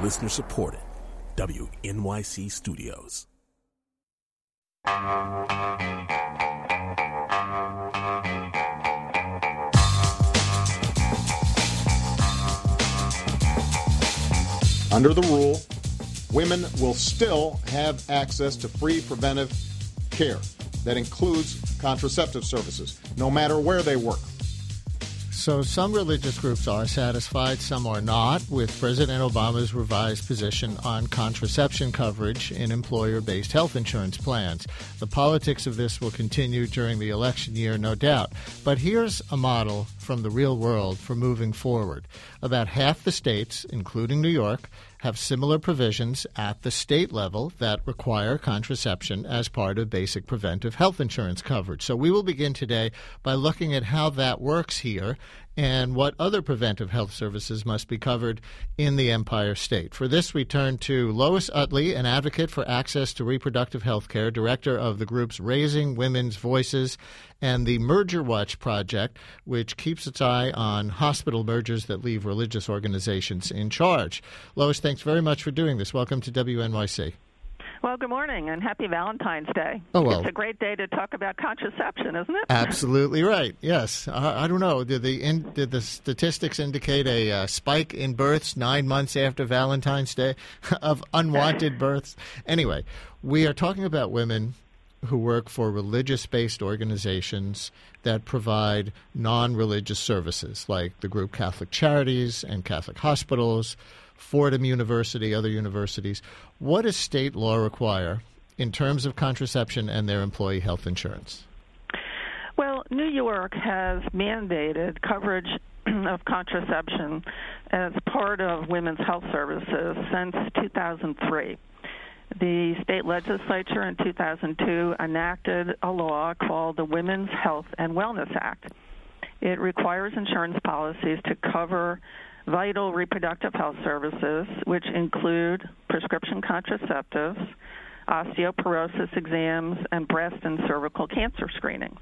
Listener supported. WNYC Studios. Under the rule, women will still have access to free preventive care that includes contraceptive services, no matter where they work. So some religious groups are satisfied, some are not, with President Obama's revised position on contraception coverage in employer-based health insurance plans. The politics of this will continue during the election year, no doubt. But here's a model from the real world for moving forward. About half the states, including New York, have similar provisions at the state level that require contraception as part of basic preventive health insurance coverage. So we will begin today by looking at how that works here and what other preventive health services must be covered in the Empire State. For this, we turn to Lois Utley, an advocate for access to reproductive health care, director of the groups Raising Women's Voices and the Merger Watch Project, which keeps its eye on hospital mergers that leave religious organizations in charge. Lois, thanks very much for doing this. Welcome to WNYC. Well, good morning, and happy Valentine's Day. Oh, well. It's a great day to talk about contraception, isn't it? Absolutely right, yes. I don't know. Did the statistics indicate a spike in births 9 months after Valentine's Day of unwanted births? Anyway, we are talking about women who work for religious-based organizations that provide non-religious services, like the group Catholic Charities and Catholic Hospitals, Fordham University, other universities. What does state law require in terms of contraception and their employee health insurance? Well, New York has mandated coverage of contraception as part of women's health services since 2003. The state legislature in 2002 enacted a law called the Women's Health and Wellness Act. It requires insurance policies to cover vital reproductive health services, which include prescription contraceptives, osteoporosis exams, and breast and cervical cancer screening.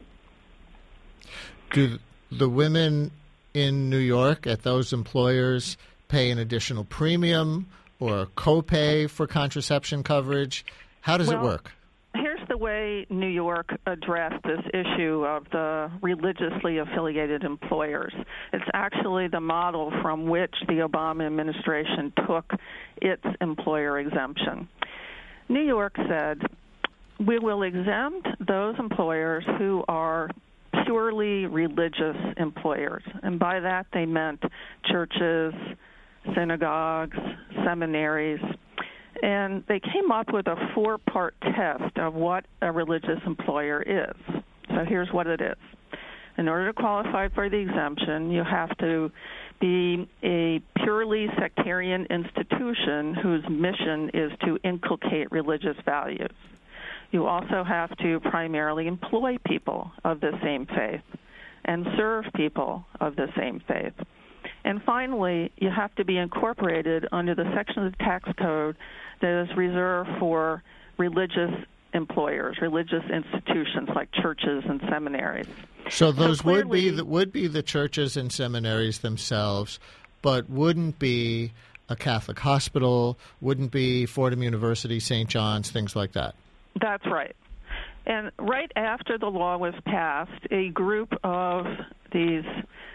Do the women in New York at those employers pay an additional premium or a copay for contraception coverage? How does it work? Here's the way New York addressed this issue of the religiously affiliated employers. It's actually the model from which the Obama administration took its employer exemption. New York said, we will exempt those employers who are purely religious employers. And by that they meant churches, synagogues, seminaries. And they came up with a 4-part test of what a religious employer is. So here's what it is. In order to qualify for the exemption, you have to be a purely sectarian institution whose mission is to inculcate religious values. You also have to primarily employ people of the same faith and serve people of the same faith. And finally, you have to be incorporated under the section of the tax code that is reserved for religious employers, religious institutions like churches and seminaries. So those would be the churches and seminaries themselves, but wouldn't be a Catholic hospital, wouldn't be Fordham University, St. John's, things like that. That's right. And right after the law was passed, a group of these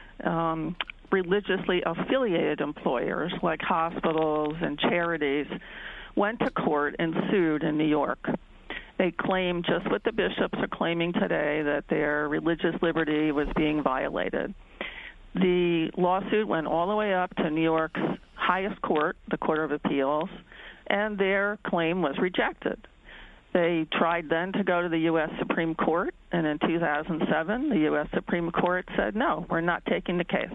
religiously affiliated employers like hospitals and charities went to court and sued in New York. They claimed just what the bishops are claiming today, that their religious liberty was being violated. The lawsuit went all the way up to New York's highest court, the Court of Appeals, and their claim was rejected. They tried then to go to the U.S. Supreme Court, and in 2007, the U.S. Supreme Court said, no, we're not taking the case.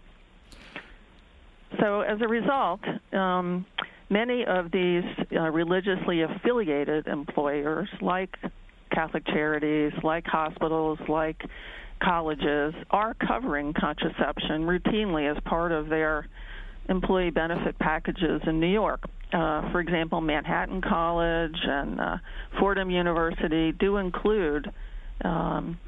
So as a result, many of these religiously affiliated employers, like Catholic Charities, like hospitals, like colleges, are covering contraception routinely as part of their employee benefit packages in New York. For example, Manhattan College and Fordham University do include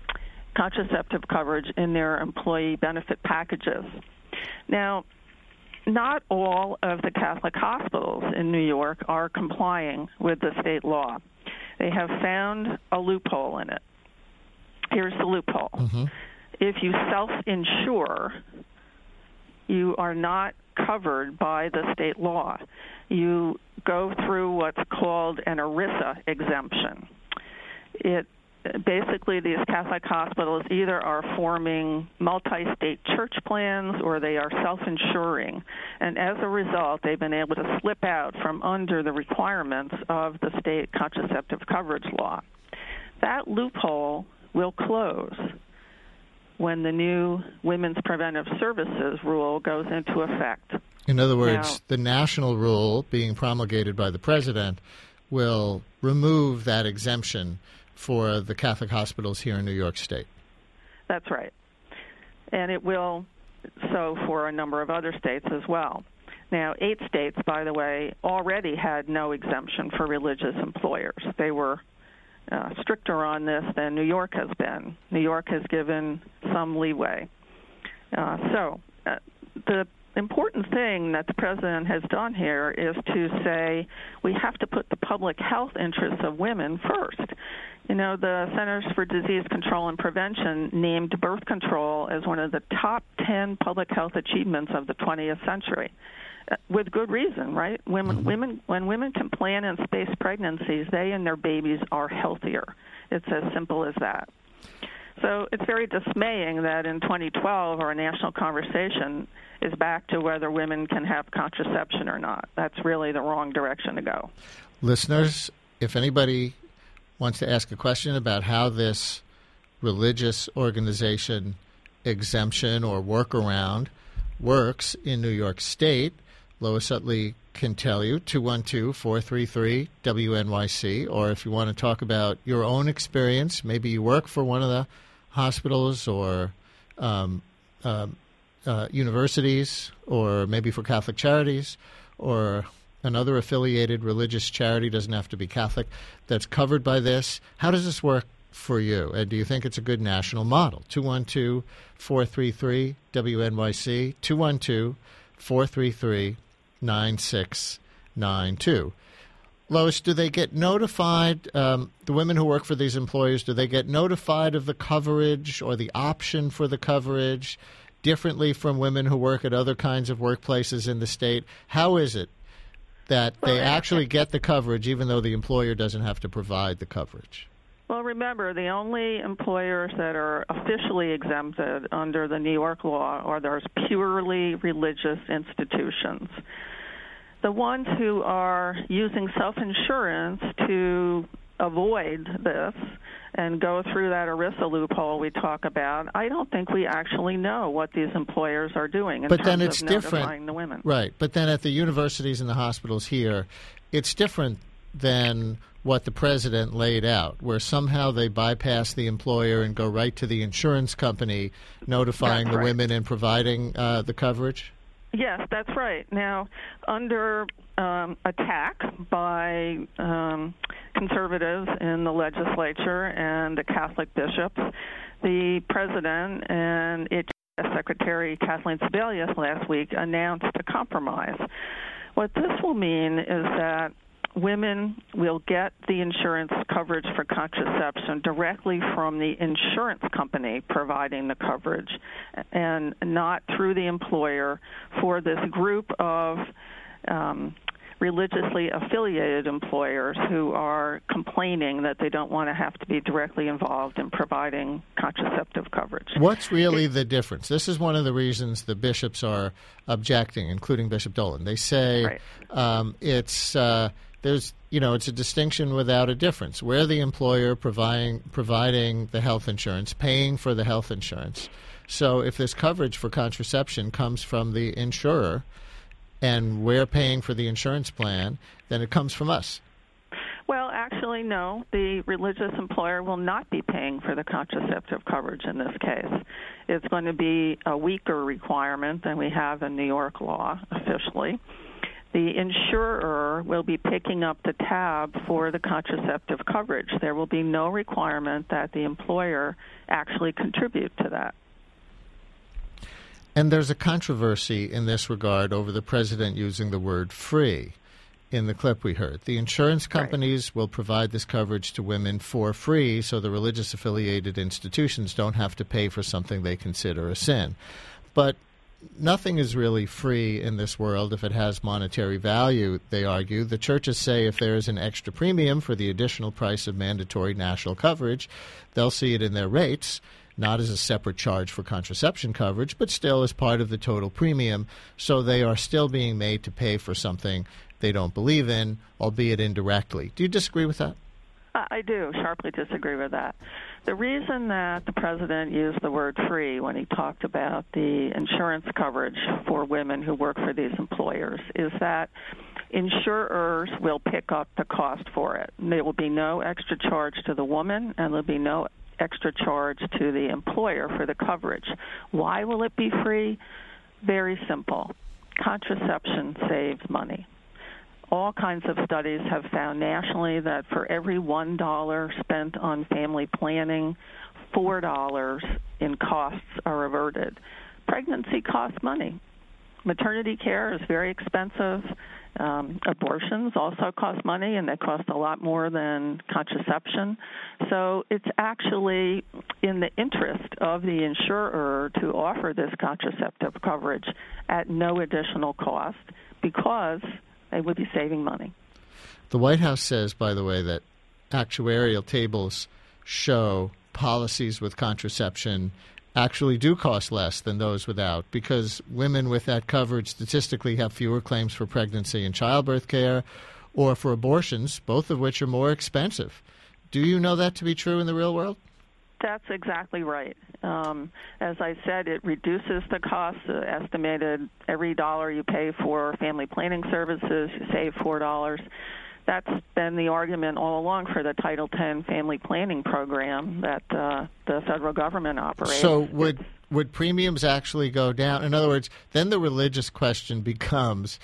contraceptive coverage in their employee benefit packages. Now, not all of the Catholic hospitals in New York are complying with the state law. They have found a loophole in it. Here's the loophole. Mm-hmm. If you self-insure, you are not covered by the state law. You go through what's called an ERISA exemption. Basically, these Catholic hospitals either are forming multi-state church plans or they are self-insuring. And as a result, they've been able to slip out from under the requirements of the state contraceptive coverage law. That loophole will close when the new Women's Preventive Services rule goes into effect. In other words, the national rule being promulgated by the president will remove that exemption for the Catholic hospitals here in New York State. That's right. And it will so for a number of other states as well. Now, 8 states, by the way, already had no exemption for religious employers. They were stricter on this than New York has been. New York has given some leeway. The important thing that the president has done here is to say we have to put the public health interests of women first. You know, the Centers for Disease Control and Prevention named birth control as one of the top 10 public health achievements of the 20th century. With good reason, right? When women can plan and space pregnancies, they and their babies are healthier. It's as simple as that. So it's very dismaying that in 2012 our national conversation is back to whether women can have contraception or not. That's really the wrong direction to go. Listeners, if anybody wants to ask a question about how this religious organization exemption or workaround works in New York State, Lois Utley can tell you, 212-433-WNYC, or if you want to talk about your own experience, maybe you work for one of the hospitals or universities, or maybe for Catholic Charities, or another affiliated religious charity, doesn't have to be Catholic, that's covered by this. How does this work for you? And do you think it's a good national model? 212-433-WNYC, 212-433-9692. Lois, do they get notified, the women who work for these employers, do they get notified of the coverage or the option for the coverage differently from women who work at other kinds of workplaces in the state? How is it that they actually get the coverage even though the employer doesn't have to provide the coverage? Well, remember, the only employers that are officially exempted under the New York law are those purely religious institutions. The ones who are using self-insurance to avoid this and go through that ERISA loophole we talk about, I don't think we actually know what these employers are doing in terms of notifying the women. Right, but then at the universities and the hospitals here, it's different than what the president laid out, where somehow they bypass the employer and go right to the insurance company notifying the women and providing the coverage? Yes, that's right. Now, under attack by conservatives in the legislature and the Catholic bishops, the president and HHS Secretary Kathleen Sebelius last week announced a compromise. What this will mean is that women will get the insurance coverage for contraception directly from the insurance company providing the coverage and not through the employer for this group of religiously affiliated employers who are complaining that they don't want to have to be directly involved in providing contraceptive coverage. What's really the difference? This is one of the reasons the bishops are objecting, including Bishop Dolan. They say it's a distinction without a difference. We're the employer providing the health insurance, paying for the health insurance. So if this coverage for contraception comes from the insurer and we're paying for the insurance plan, then it comes from us. Well, actually, no. The religious employer will not be paying for the contraceptive coverage in this case. It's going to be a weaker requirement than we have in New York law officially. The insurer will be picking up the tab for the contraceptive coverage. There will be no requirement that the employer actually contribute to that. And there's a controversy in this regard over the president using the word free in the clip we heard. The insurance companies will provide this coverage to women for free so the religious affiliated institutions don't have to pay for something they consider a sin. But nothing is really free in this world if it has monetary value, they argue. The churches say if there is an extra premium for the additional price of mandatory national coverage, they'll see it in their rates, not as a separate charge for contraception coverage, but still as part of the total premium. So they are still being made to pay for something they don't believe in, albeit indirectly. Do you disagree with that? I do sharply disagree with that. The reason that the president used the word free when he talked about the insurance coverage for women who work for these employers is that insurers will pick up the cost for it. There will be no extra charge to the woman, and there'll be no extra charge to the employer for the coverage. Why will it be free? Very simple. Contraception saves money. All kinds of studies have found nationally that for every $1 spent on family planning, $4 in costs are averted. Pregnancy costs money. Maternity care is very expensive. Abortions also cost money, and they cost a lot more than contraception. So it's actually in the interest of the insurer to offer this contraceptive coverage at no additional cost because they would be saving money. The White House says, by the way, that actuarial tables show policies with contraception actually do cost less than those without because women with that coverage statistically have fewer claims for pregnancy and childbirth care or for abortions, both of which are more expensive. Do you know that to be true in the real world? That's exactly right. As I said, it reduces the cost. Estimated every dollar you pay for family planning services, you save $4. That's been the argument all along for the Title X family planning program that the federal government operates. So would premiums actually go down? In other words, then the religious question becomes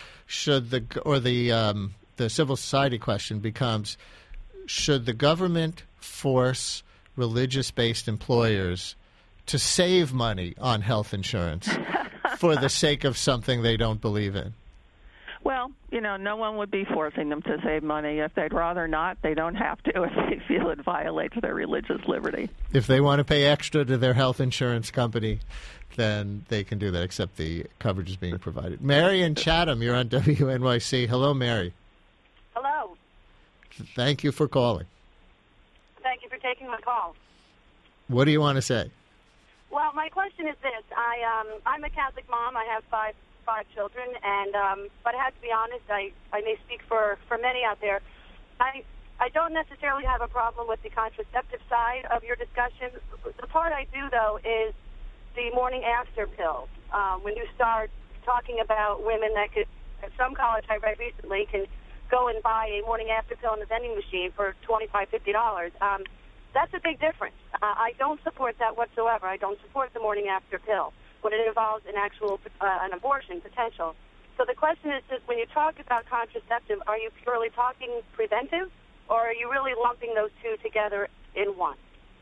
the civil society question becomes, should the government force religious-based employers to save money on health insurance for the sake of something they don't believe in? Well, no one would be forcing them to save money. If they'd rather not, they don't have to if they feel it violates their religious liberty. If they want to pay extra to their health insurance company, then they can do that, except the coverage is being provided. Mary in Chatham, you're on WNYC. Hello, Mary. Hello. Thank you for calling. Thank you for taking my call. What do you want to say? Well, my question is this. I'm a Catholic mom. I have five children, and but I have to be honest, I may speak for many out there. I don't necessarily have a problem with the contraceptive side of your discussion. The part I do, though, is the morning after pill. When you start talking about women that could, at some college I read recently, can go and buy a morning after pill in the vending machine for $25, $50. That's a big difference. I don't support that whatsoever. I don't support the morning after pill when it involves an abortion potential. So the question is just, when you talk about contraceptive, are you purely talking preventive, or are you really lumping those two together in one?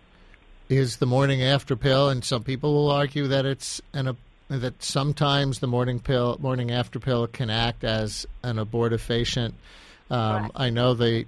Is the morning after pill, and some people will argue that that sometimes the morning after pill can act as an abortifacient. I know the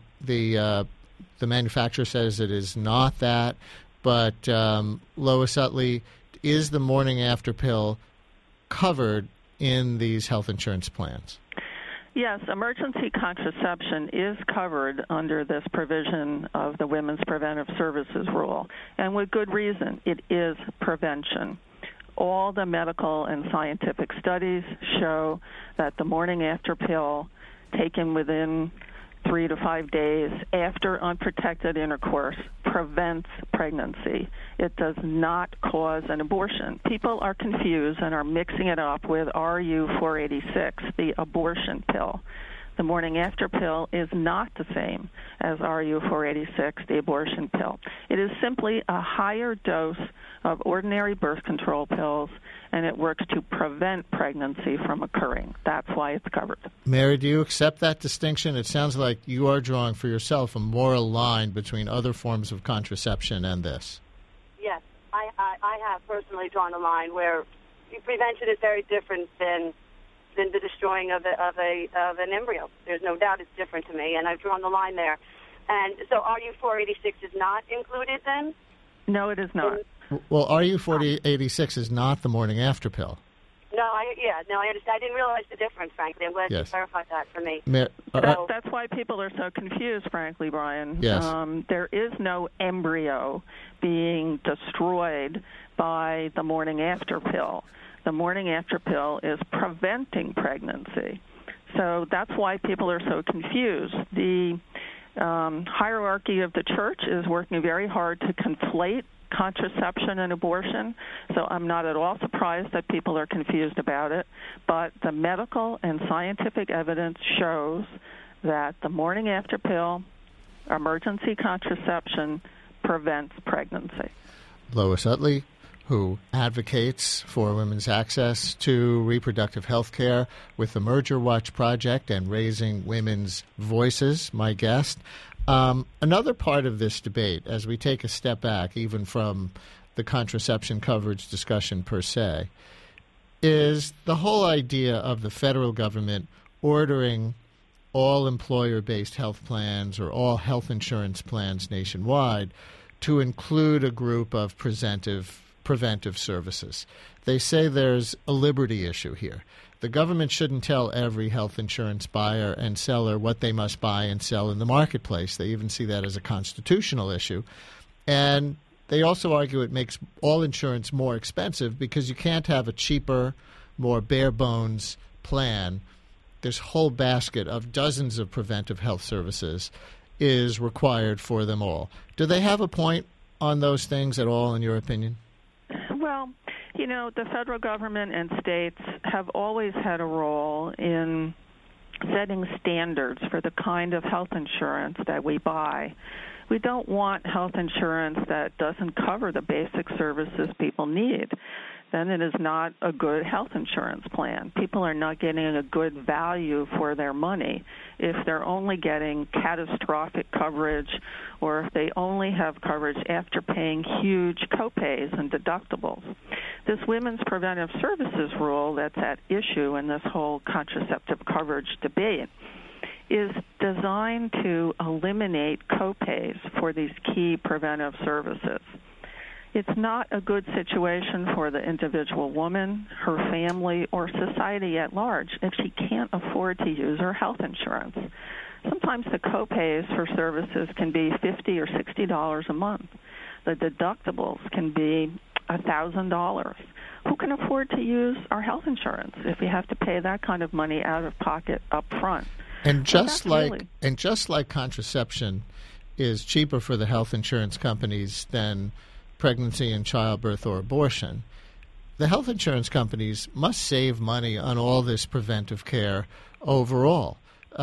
manufacturer says it is not that, but Lois Utley, is the morning after pill covered in these health insurance plans? Yes, emergency contraception is covered under this provision of the Women's Preventive Services Rule, and with good reason. It is prevention. All the medical and scientific studies show that the morning after pill taken within 3 to 5 days after unprotected intercourse prevents pregnancy. It does not cause an abortion. People are confused and are mixing it up with RU-486, the abortion pill. The morning after pill is not the same as RU-486, the abortion pill. It is simply a higher dose of ordinary birth control pills, and it works to prevent pregnancy from occurring. That's why it's covered. Mary, do you accept that distinction? It sounds like you are drawing for yourself a moral line between other forms of contraception and this. Yes, I have personally drawn a line where prevention is very different than the destroying of an embryo. There's no doubt it's different to me, and I've drawn the line there. And so RU-486 is not included then? No, it is not. Well, RU-486 is not the morning after pill. No, I understand. I didn't realize the difference, frankly. I'm glad you clarified that for me. That's why people are so confused, frankly, Brian. Yes. There is no embryo being destroyed by the morning after pill. The morning after pill is preventing pregnancy. So that's why people are so confused. The hierarchy of the church is working very hard to conflate contraception and abortion, so I'm not at all surprised that people are confused about it. But the medical and scientific evidence shows that the morning after pill, emergency contraception, prevents pregnancy. Lois Utley, who advocates for women's access to reproductive health care with the Merger Watch Project and Raising Women's Voices, my guest. Another part of this debate, as we take a step back, even from the contraception coverage discussion per se, is the whole idea of the federal government ordering all employer-based health plans or all health insurance plans nationwide to include a group of preventive services. They say there's a liberty issue here. The government shouldn't tell every health insurance buyer and seller what they must buy and sell in the marketplace. They even see that as a constitutional issue. And they also argue it makes all insurance more expensive because you can't have a cheaper, more bare-bones plan. This whole basket of dozens of preventive health services is required for them all. Do they have a point on those things at all, in your opinion? Well, you know, the federal government and states have always had a role in setting standards for the kind of health insurance that we buy. We don't want health insurance that doesn't cover the basic services people need. Then it is not a good health insurance plan. People are not getting a good value for their money if they're only getting catastrophic coverage or if they only have coverage after paying huge copays and deductibles. This Women's Preventive Services rule that's at issue in this whole contraceptive coverage debate is designed to eliminate copays for these key preventive services. It's not a good situation for the individual woman, her family, or society at large if she can't afford to use her health insurance. Sometimes the copays for services can be $50 or $60 a month. The deductibles can be $1,000. Who can afford to use our health insurance if we have to pay that kind of money out of pocket up front? And just like contraception is cheaper for the health insurance companies than pregnancy and childbirth or abortion, the health insurance companies must save money on all this preventive care overall.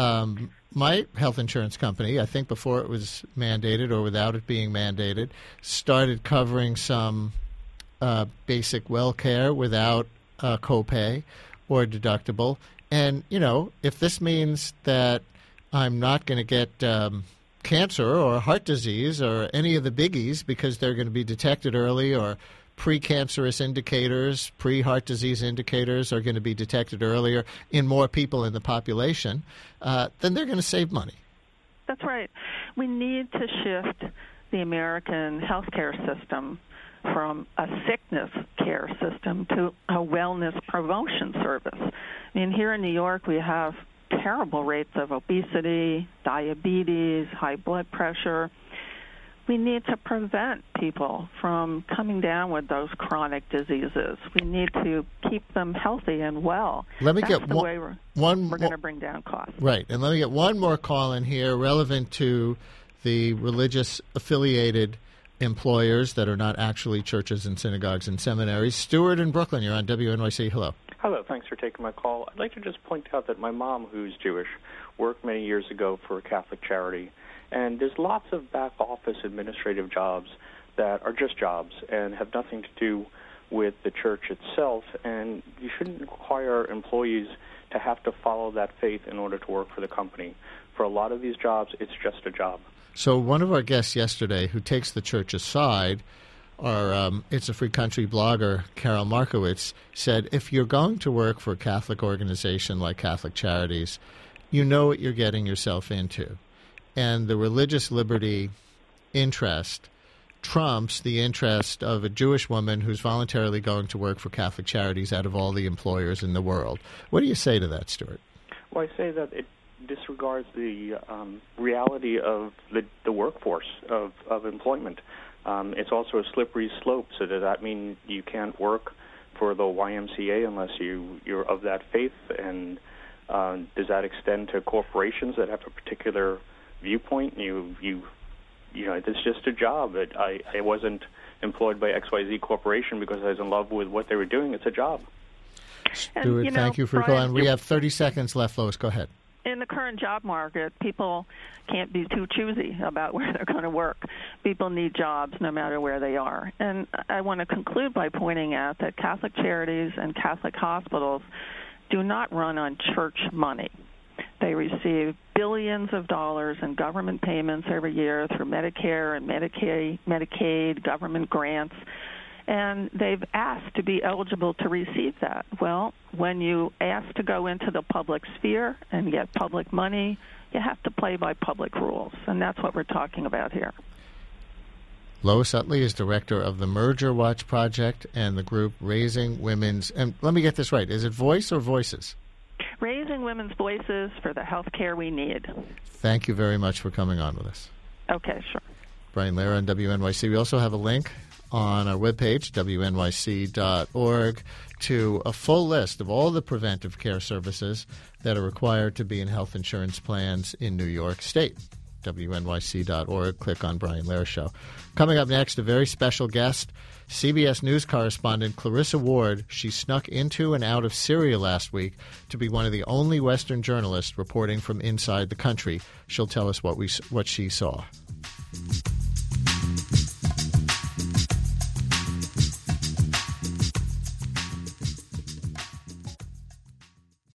My health insurance company, I think before it was mandated or without it being mandated, started covering some basic well care without a copay or deductible. And, you know, if this means that I'm not going to get cancer or heart disease or any of the biggies because they're going to be detected early, or precancerous indicators, pre-heart disease indicators are going to be detected earlier in more people in the population, then they're going to save money. That's right. We need to shift the American healthcare system from a sickness care system to a wellness promotion service. I mean, here in New York, we have terrible rates of obesity, diabetes, high blood pressure. We need to prevent people from coming down with those chronic diseases. We need to keep them healthy and well. Let me That's get the way we're going to bring down costs. Right. And let me get one more call in here relevant to the religious affiliated employers that are not actually churches and synagogues and seminaries. Stuart in Brooklyn, you're on WNYC. Hello. Hello. Thanks for taking my call. I'd like to just point out that my mom, who's Jewish, worked many years ago for a Catholic charity. And there's lots of back-office administrative jobs that are just jobs and have nothing to do with the church itself. And you shouldn't require employees to have to follow that faith in order to work for the company. For a lot of these jobs, it's just a job. So one of our guests yesterday, who takes the church aside, Our It's a Free Country blogger, Carol Markowitz, said, if you're going to work for a Catholic organization like Catholic Charities, you know what you're getting yourself into. And the religious liberty interest trumps the interest of a Jewish woman who's voluntarily going to work for Catholic Charities out of all the employers in the world. What do you say to that, Stuart? Well, I say that it disregards the reality of the workforce of employment. It's also a slippery slope. So does that mean you can't work for the YMCA unless you're of that faith? And does that extend to corporations that have a particular viewpoint? You know, it's just a job. I wasn't employed by XYZ Corporation because I was in love with what they were doing. It's a job. Stuart, thank you for calling. We have 30 seconds left, Lois. Go ahead. In the current job market, people can't be too choosy about where they're going to work. People need jobs no matter where they are. And I want to conclude by pointing out that Catholic Charities and Catholic hospitals do not run on church money. They receive billions of dollars in government payments every year through Medicare and Medicaid, government grants. And they've asked to be eligible to receive that. Well, when you ask to go into the public sphere and get public money, you have to play by public rules, and that's what we're talking about here. Lois Utley is director of the Merger Watch Project and the group Raising Women's, and let me get this right, is it Voice or Voices? Raising Women's Voices for the health care we need. Thank you very much for coming on with us. Okay, sure. Brian Lehrer on WNYC. We also have a link on our webpage, wnyc.org, to a full list of all the preventive care services that are required to be in health insurance plans in New York State. wnyc.org. Click on Brian Lehrer Show. Coming up next, a very special guest, CBS News correspondent Clarissa Ward. She snuck into and out of Syria last week to be one of the only Western journalists reporting from inside the country. She'll tell us what she saw.